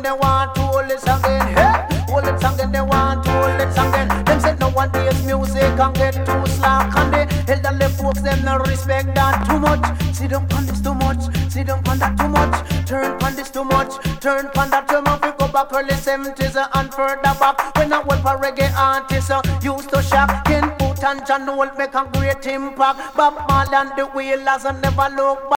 they want to hold it again. Hey, hold it again, they want to hold it again. Them said nowadays music can get too slack, and the elderly folks them no respect that too much. See them on this too much, see them on that too much. Turn on this too much, turn on that too much. We go back early 70s and further back when I went for reggae artists used to shock. Ken Boot and John Holt make a great impact. Bob Marley and the Wailers and never look back.